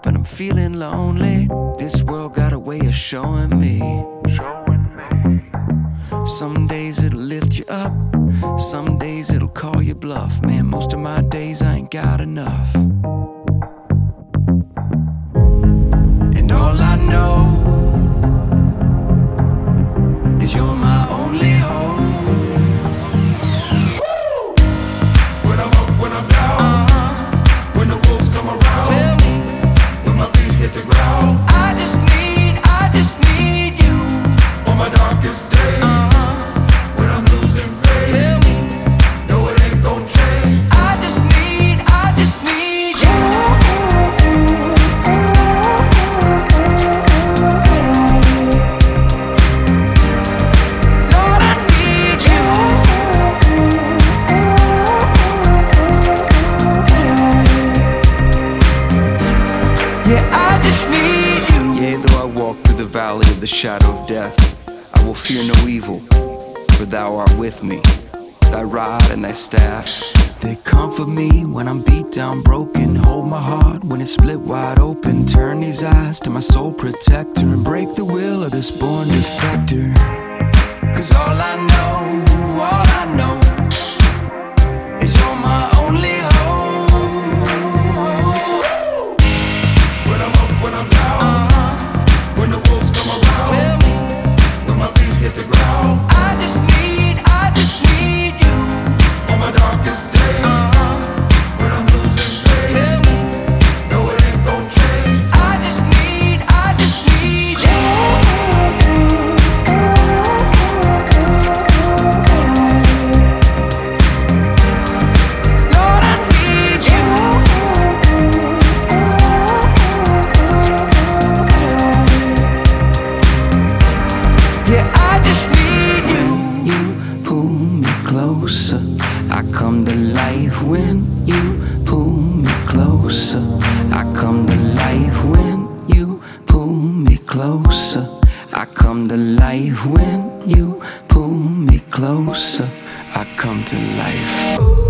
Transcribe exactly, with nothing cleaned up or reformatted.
up and I'm feeling lonely. This world got a way of showing me. Some days it'll lift you up, some days it'll call you bluff. Man, most of my days I ain't got enough. And all I know is you're my only hope. When I'm up, when I'm down, uh-huh. When the wolves come around, tell me. When my feet hit the ground, I just need, I just need you. On my darkest day, uh-huh. When I'm losing faith, tell me. No, it ain't gon' change. I just need, I just need you. Lord, I need you. Yeah, I just need you. Yea, though I walk through the valley of the shadow of death, I will fear no evil, for thou art with me. Thy rod and thy staff, they comfort me when I'm beat down, broken. Hold my heart when it's split wide open. Turn these eyes to my soul protector and break the will of this born defector. Cause all I know, all I know is you're my only hope. When I'm up, when I'm down, uh-huh. When the wolves come around, Tell me. When my feet hit the ground, I just need, I just need you. on my darkest day, Uh-huh. when I'm losing faith, Tell me. no, it ain't gon' change. I just need, I just need you. Lord, I need you. Yeah, I just need you. When you pull me closer, I come to life. When you pull me closer, I come to life. When you pull me closer, I come to life. When you pull me closer, I come to life.